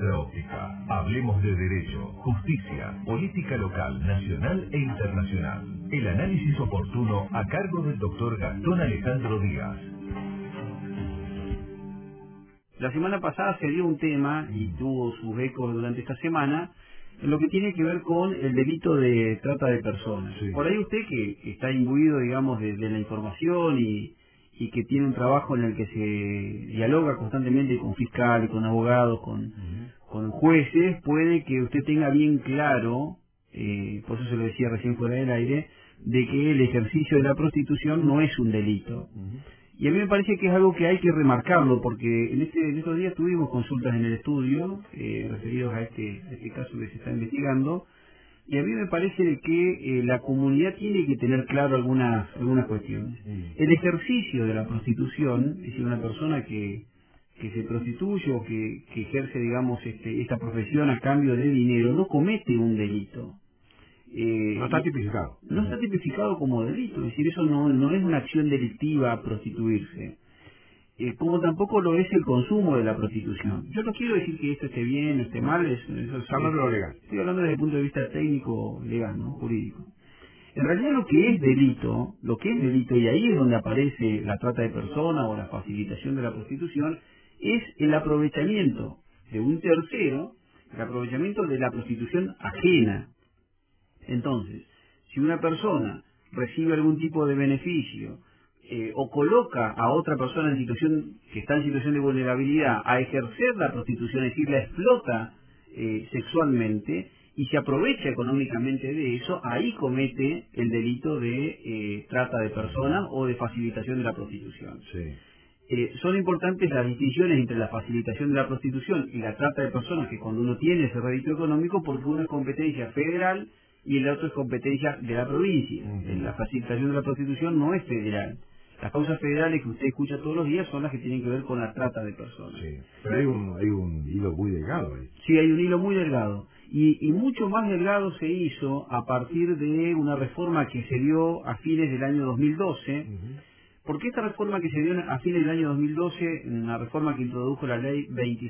nuestra óptica. Hablemos de derecho, justicia, política local, nacional e internacional. El análisis oportuno a cargo del doctor Gastón Alejandro Díaz. La semana pasada se dio un tema y tuvo sus ecos durante esta semana en lo que tiene que ver con el delito de trata de personas. Sí. Por ahí usted que está imbuido, digamos, de la información y que tiene un trabajo en el que se dialoga constantemente con fiscales, con abogados, con jueces, puede que usted tenga bien claro, por eso se lo decía recién fuera del aire, de que el ejercicio de la prostitución no es un delito. Y a mí me parece que es algo que hay que remarcarlo, porque en estos días tuvimos consultas en el estudio referidos a este caso que se está investigando, y a mí me parece que la comunidad tiene que tener claro algunas cuestiones. El ejercicio de la prostitución, es decir, una persona que se prostituye o que ejerce, digamos, esta profesión a cambio de dinero, no comete un delito. No está tipificado. No está tipificado como delito, es decir, eso no es una acción delictiva prostituirse. Como tampoco lo es el consumo de la prostitución. Yo no quiero decir que esto esté bien o esté mal, eso Está hablando de lo legal. estoy hablando desde el punto de vista técnico, legal, ¿no? Jurídico. En realidad lo que es delito, y ahí es donde aparece la trata de personas o la facilitación de la prostitución, es el aprovechamiento de un tercero, el aprovechamiento de la prostitución ajena. Entonces, si una persona recibe algún tipo de beneficio o coloca a otra persona que está en situación de vulnerabilidad a ejercer la prostitución, es decir, la explota sexualmente y se aprovecha económicamente de eso, ahí comete el delito de trata de personas o de facilitación de la prostitución. Sí. Son importantes las distinciones entre la facilitación de la prostitución y la trata de personas, que cuando uno tiene ese rédito económico, porque uno es competencia federal y el otro es competencia de la provincia. La facilitación de la prostitución no es federal. Las causas federales que usted escucha todos los días son las que tienen que ver con la trata de personas. Sí. Pero hay un hilo muy delgado ahí. Sí, hay un hilo muy delgado. Y mucho más delgado se hizo a partir de una reforma que se dio a fines del año 2012, porque esta reforma que se dio a fines del año 2012, una reforma que introdujo la ley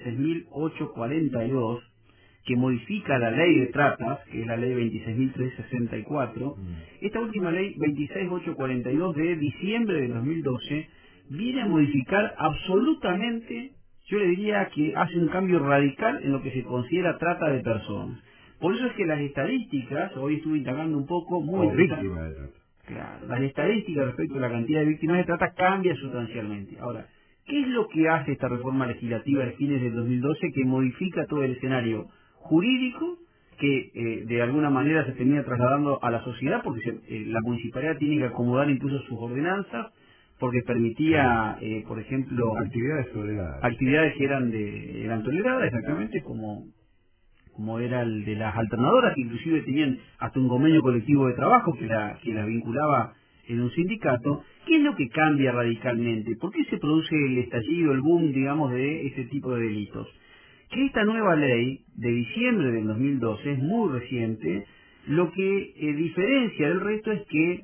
26.842, que modifica la ley de tratas, que es la ley 26.364, esta última ley 26.842 de diciembre de 2012 viene a modificar absolutamente, yo le diría que hace un cambio radical en lo que se considera trata de personas. Por eso es que las estadísticas, hoy estuve indagando un poco, muy interesante. Víctima de trata. Claro, las estadísticas respecto a la cantidad de víctimas de trata cambian sustancialmente. Ahora, ¿qué es lo que hace esta reforma legislativa de fines del 2012 que modifica todo el escenario jurídico que de alguna manera se tenía trasladando a la sociedad, porque la municipalidad tiene que acomodar incluso sus ordenanzas, porque permitía, por ejemplo, actividades toleradas. Actividades que eran toleradas, exactamente, como era el de las alternadoras, que inclusive tenían hasta un convenio colectivo de trabajo que la vinculaba en un sindicato. ¿Qué es lo que cambia radicalmente? ¿Por qué se produce el estallido, el boom, digamos, de este tipo de delitos? Que esta nueva ley de diciembre del 2012 es muy reciente. Lo que diferencia del resto es que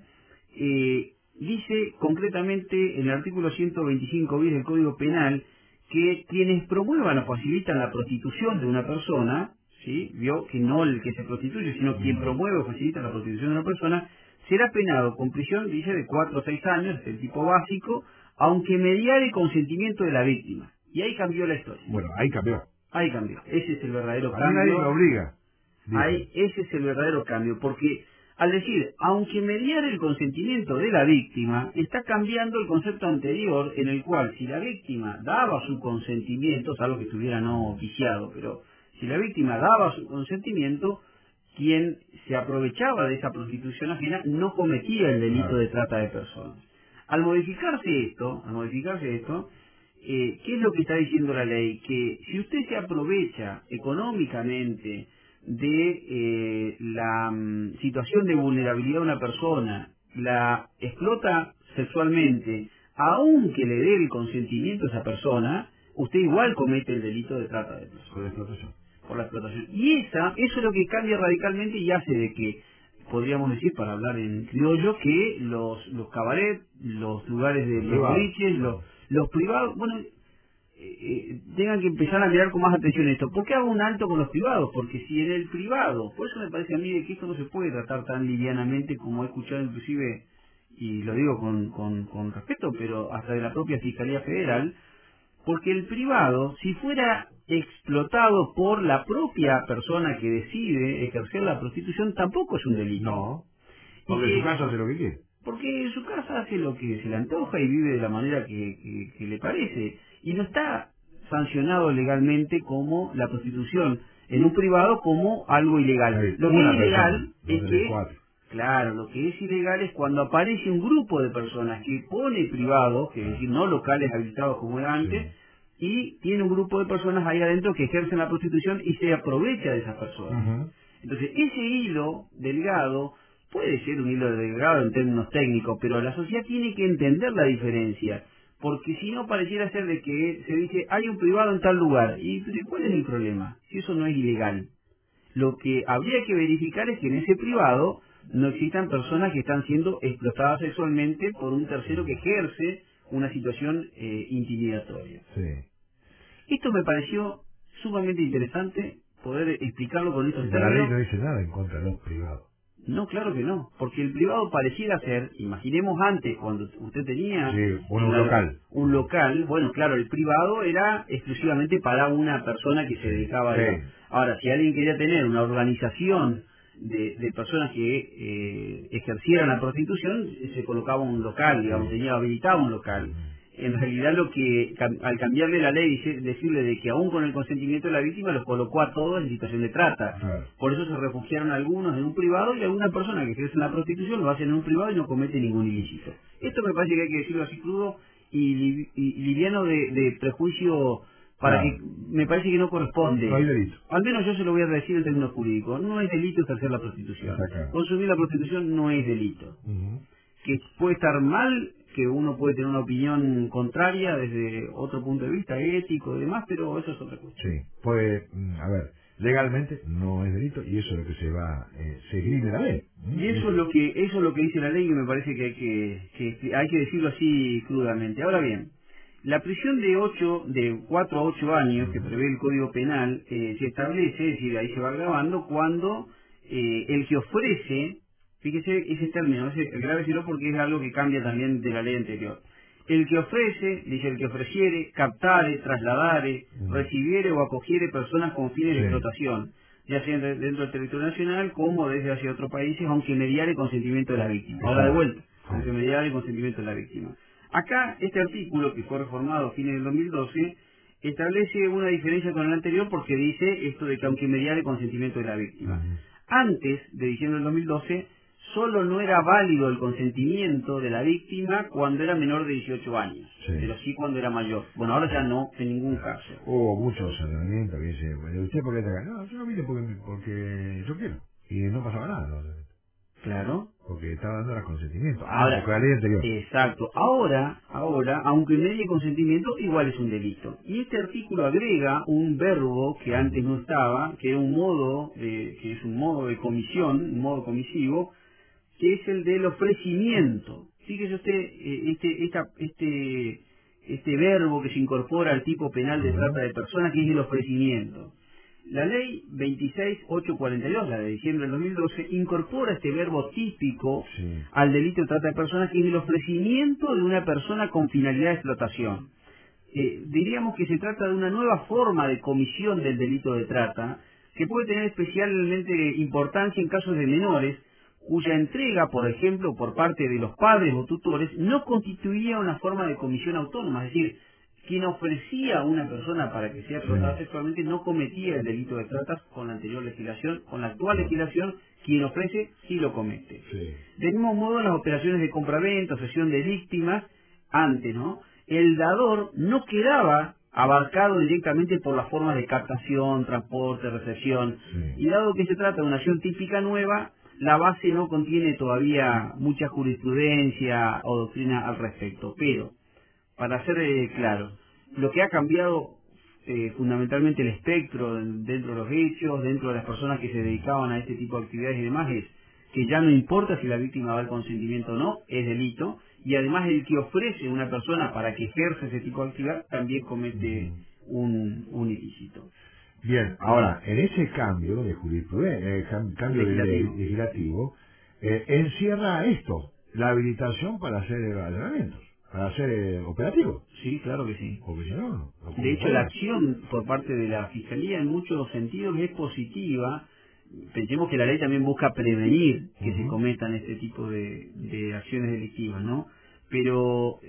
dice concretamente en el artículo 125 bis del Código Penal que quienes promuevan o facilitan la prostitución de una persona, ¿sí? Vio que no el que se prostituye, sino quien promueve o facilita la prostitución de una persona, será penado con prisión, dice, de 4 a 6 años, el tipo básico, aunque mediare consentimiento de la víctima. Y ahí cambió la historia. Bueno, ahí cambió. Ahí cambió. Ese es el verdadero A mí cambio. nadie me obliga. Ahí, ese es el verdadero cambio, porque al decir, aunque mediare el consentimiento de la víctima, está cambiando el concepto anterior, en el cual si la víctima daba su consentimiento, salvo que estuviera no viciado, pero si la víctima daba su consentimiento, quien se aprovechaba de esa prostitución ajena no cometía el delito de trata de personas. Al modificarse esto, ¿qué es lo que está diciendo la ley? Que si usted se aprovecha económicamente de la situación de vulnerabilidad de una persona, la explota sexualmente, aunque le dé el consentimiento a esa persona, usted igual comete el delito de trata de personas. Por la explotación. Por la explotación. Y eso es lo que cambia radicalmente y hace de que, podríamos decir, para hablar en criollo, que los cabarets, los lugares de los boliches, los privados, bueno, tengan que empezar a mirar con más atención esto. ¿Por qué hago un alto con los privados? Porque si en el privado, por eso me parece a mí de que esto no se puede tratar tan livianamente como he escuchado inclusive, y lo digo con respeto, pero hasta de la propia Fiscalía Federal, porque el privado, si fuera explotado por la propia persona que decide ejercer la prostitución, tampoco es un delito. No, porque en su caso hace lo que quiere. Porque en su casa hace lo que se le antoja y vive de la manera que le parece. Y no está sancionado legalmente como la prostitución en un privado como algo ilegal. Lo que es ilegal es que, claro, lo que es ilegal es cuando aparece un grupo de personas que pone privados, que es decir, no locales habilitados como era antes, y tiene un grupo de personas ahí adentro que ejercen la prostitución y se aprovecha de esas personas. Entonces, ese hilo delgado puede ser un hilo delgado en términos técnicos, pero la sociedad tiene que entender la diferencia, porque si no pareciera ser de que se dice, hay un privado en tal lugar, y ¿cuál es el problema? Si eso no es ilegal. Lo que habría que verificar es que en ese privado no existan personas que están siendo explotadas sexualmente por un tercero que ejerce una situación intimidatoria. Esto me pareció sumamente interesante poder explicarlo con estos términos. La ley no dice nada en contra de los privados. No, claro que no, porque el privado pareciera ser, imaginemos antes, cuando usted tenía un local, bueno, claro, el privado era exclusivamente para una persona que se dedicaba a eso. Ahora, si alguien quería tener una organización de personas que ejercieran la prostitución, se colocaba un local, digamos, tenía habilitado un local. En realidad lo que, al cambiarle la ley, decirle de que aún con el consentimiento de la víctima los colocó a todos en situación de trata. Por eso se refugiaron algunos en un privado y algunas personas que ejercen la prostitución lo hacen en un privado y no cometen ningún ilícito. Esto me parece que hay que decirlo así crudo y liviano de prejuicio para que me parece que no corresponde. No hay delito. Al menos yo se lo voy a decir en términos jurídicos. No es delito ejercer la prostitución. Consumir la prostitución no es delito. Que puede estar mal, que uno puede tener una opinión contraria desde otro punto de vista ético y demás, pero eso es otra cosa. Sí, pues, a ver, legalmente no es delito y eso es lo que se va a seguir de la ley. Y eso es lo que dice la ley y me parece que hay que decirlo así crudamente. Ahora bien, la prisión de 4 a 8 años que prevé el Código Penal se establece, es decir, ahí se va agravando cuando el que ofrece. Fíjese ese término, grábeselo porque es algo que cambia también de la ley anterior. El que ofrece, dice el que ofreciere, captare, trasladare, recibiere o acogiere personas con fines de explotación, ya sea dentro del territorio nacional como desde hacia otros países, aunque mediare consentimiento de la víctima. Ahora de vuelta, aunque mediare consentimiento de la víctima. Acá, este artículo, que fue reformado a fines del 2012, establece una diferencia con el anterior porque dice esto de que aunque mediare consentimiento de la víctima. Antes de diciembre del 2012, solo no era válido el consentimiento de la víctima cuando era menor de 18 años, pero sí cuando era mayor. Bueno, ahora ya no, en ningún caso. Hubo muchos señalamientos que dice, bueno, ¿usted por qué está acá? No, yo vine porque yo quiero. Y no pasaba nada, ¿no? Claro. Porque estaba dando el consentimiento. Ahora, la ley anterior. Exacto. Ahora, aunque medie consentimiento, igual es un delito. Y este artículo agrega un verbo que antes no estaba, que es un modo de comisión, un modo comisivo, que es el del ofrecimiento. Fíjese usted, este verbo que se incorpora al tipo penal de trata de personas, que es el ofrecimiento. La ley 26.842, la de diciembre del 2012, incorpora este verbo típico al delito de trata de personas, que es el ofrecimiento de una persona con finalidad de explotación. Diríamos que se trata de una nueva forma de comisión del delito de trata, que puede tener especialmente importancia en casos de menores, cuya entrega, por ejemplo, por parte de los padres o tutores, no constituía una forma de comisión autónoma, es decir, quien ofrecía a una persona para que sea explotada sexualmente no cometía el delito de trata con la anterior legislación. Con la actual legislación, quien ofrece sí lo comete. De mismo modo, en las operaciones de compraventa, cesión de víctimas, antes, ¿no? El dador no quedaba abarcado directamente por las formas de captación, transporte, recepción, y dado que se trata de una acción típica nueva, la base no contiene todavía mucha jurisprudencia o doctrina al respecto. Pero, para ser claro, lo que ha cambiado fundamentalmente el espectro dentro de los hechos, dentro de las personas que se dedicaban a este tipo de actividades y demás, es que ya no importa si la víctima da el consentimiento o no, es delito, y además el que ofrece una persona para que ejerza ese tipo de actividad también comete un ilícito. Bien, ahora, en ese cambio de jurisprudencia, cambio de ley legislativo, encierra esto, la habilitación para hacer allanamientos, para hacer operativos. Sí, claro que sí. Porque si no, no De hecho, la acción por parte de la Fiscalía en muchos sentidos es positiva. Pensemos que la ley también busca prevenir que se cometan este tipo de acciones delictivas, ¿no? Pero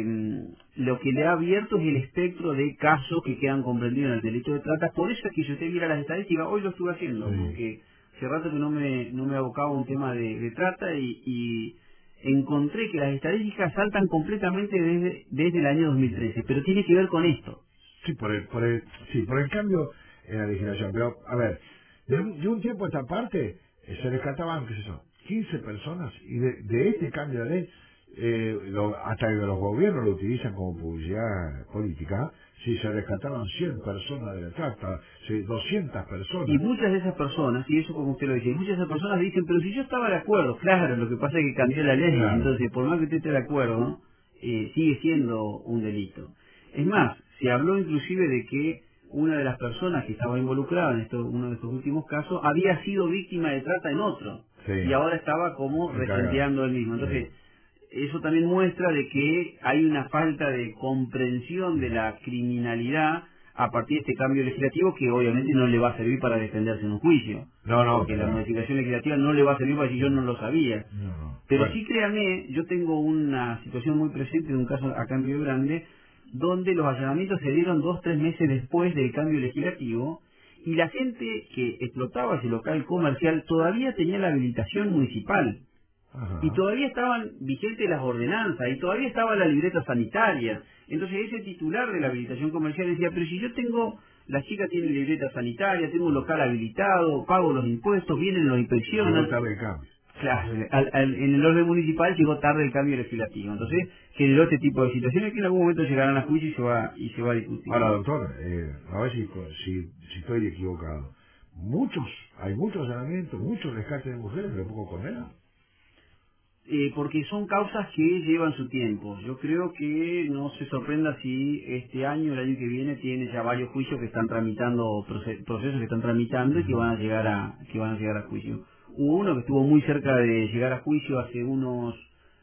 lo que le ha abierto es el espectro de casos que quedan comprendidos en el delito de trata. Por eso es que si usted mira las estadísticas, hoy lo estuve haciendo, porque hace rato que no me abocaba a un tema de trata y encontré que las estadísticas saltan completamente desde el año 2013, pero tiene que ver con esto. Sí, por el cambio en la legislación. Pero, a ver, de un tiempo a esta parte se rescataban, qué sé yo, 15 personas, y de este cambio de ley, hasta que los gobiernos lo utilizan como publicidad política, si se rescataban 100 personas de la trata, 200 personas. Y muchas de esas personas, y eso como usted lo dice, muchas de esas personas dicen, pero si yo estaba de acuerdo, claro, lo que pasa es que cambió la ley, Claro. entonces por más que usted esté de acuerdo, sigue siendo un delito. Es más, se habló inclusive de que una de las personas que estaba involucrada en uno de estos últimos casos había sido víctima de trata en otro, Sí. y ahora estaba como resenteando el mismo. Entonces, eso también muestra de que hay una falta de comprensión de la criminalidad a partir de este cambio legislativo que obviamente no le va a servir para defenderse en un juicio. No, porque claro. la modificación legislativa no le va a servir para decir yo no lo sabía. No. Pero Bueno. sí, créanme, yo tengo una situación muy presente de un caso acá en Río Grande donde los allanamientos se dieron 2-3 meses después del cambio legislativo y la gente que explotaba ese local comercial todavía tenía la habilitación municipal. Ajá. Y todavía estaban vigentes las ordenanzas, y todavía estaba la libreta sanitaria. Entonces ese titular de la habilitación comercial decía, pero si yo tengo, la chica tiene libreta sanitaria, tengo un local habilitado, pago los impuestos, vienen los inspeccionan. Llegó tarde el cambio. Claro, en el orden municipal llegó tarde el cambio legislativo. Entonces generó este tipo de situaciones que en algún momento llegarán a juicio y se va a discutir. Ahora, doctor, a ver si estoy equivocado. Hay muchos allanamientos, muchos rescates de mujeres, pero poco condenan. Porque son causas que llevan su tiempo. Yo creo que no se sorprenda si este año, el año que viene, tiene ya varios juicios que están tramitando, procesos que están tramitando y que van a llegar a juicio. Hubo uno que estuvo muy cerca de llegar a juicio hace unos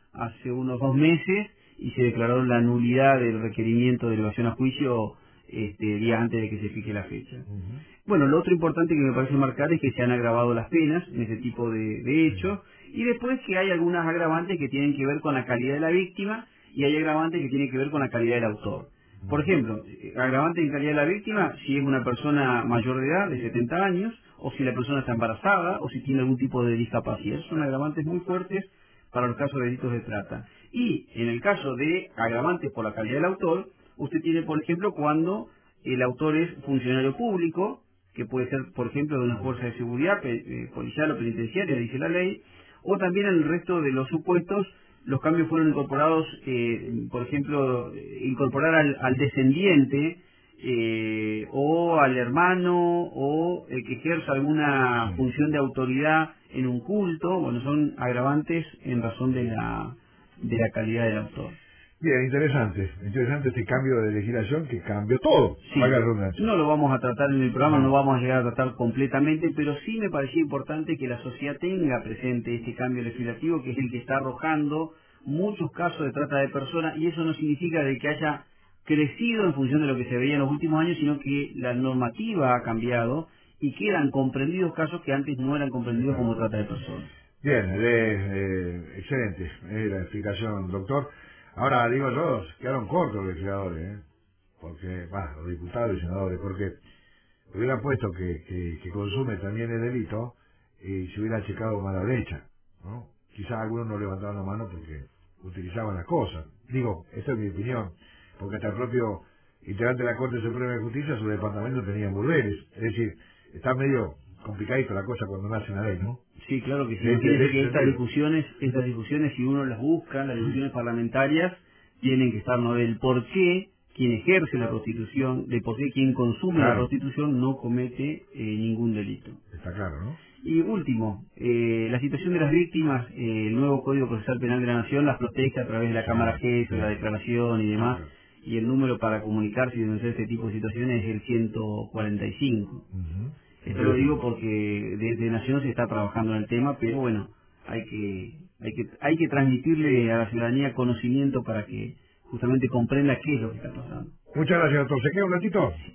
2 meses y se declaró la nulidad del requerimiento de elevación a juicio día antes de que se fije la fecha. Bueno, lo otro importante que me parece marcar es que se han agravado las penas en ese tipo de hechos, y después que hay algunas agravantes que tienen que ver con la calidad de la víctima y hay agravantes que tienen que ver con la calidad del autor. Por ejemplo, agravante en calidad de la víctima si es una persona mayor de edad, de 70 años, o si la persona está embarazada, o si tiene algún tipo de discapacidad. Son agravantes muy fuertes para los casos de delitos de trata. Y en el caso de agravantes por la calidad del autor, usted tiene, por ejemplo, cuando el autor es funcionario público, que puede ser, por ejemplo, de una fuerza de seguridad, policial o penitenciaria, dice la ley, o también en el resto de los supuestos, los cambios fueron incorporados, por ejemplo, incorporar al descendiente, o al hermano, o el que ejerza alguna función de autoridad en un culto. Bueno, son agravantes en razón de la calidad del autor. Bien, interesante este cambio de legislación que cambió todo. Sí, Valga la redundancia. no lo vamos a tratar en el programa, no vamos a llegar a tratar completamente, pero sí me parecía importante que la sociedad tenga presente este cambio legislativo, que es el que está arrojando muchos casos de trata de personas, y eso no significa de que haya crecido en función de lo que se veía en los últimos años, sino que la normativa ha cambiado y quedan comprendidos casos que antes no eran comprendidos como trata de personas. Bien, excelente la explicación, doctor. Ahora, digo yo, quedaron cortos los legisladores, porque, los diputados y senadores, porque hubieran puesto que consume también el delito y se hubiera checado mano derecha, ¿no? Quizás algunos no levantaban la mano porque utilizaban las cosas. Digo, esta es mi opinión, porque hasta el propio integrante de la Corte Suprema de Justicia, su departamento tenía burdeles. Es decir, está medio complicadito la cosa cuando nace una ley, ¿no? Sí, claro que sí. Fíjense que estas discusiones, si uno las busca, las discusiones parlamentarias, tienen que estar, ¿no?, del por qué quien ejerce la prostitución, de por sí quien consume la prostitución no comete ningún delito. Está claro, ¿no? Y último, la situación de las víctimas, el nuevo Código Procesal Penal de la Nación las protege a través de la Cámara Jefe, la declaración y demás, y el número para comunicarse y denunciar este tipo de situaciones es el 145. Esto lo digo porque desde Nación se está trabajando en el tema, pero bueno, hay que transmitirle a la ciudadanía conocimiento para que justamente comprenda qué es lo que está pasando. Muchas gracias, doctor. ¿Se queda un ratito?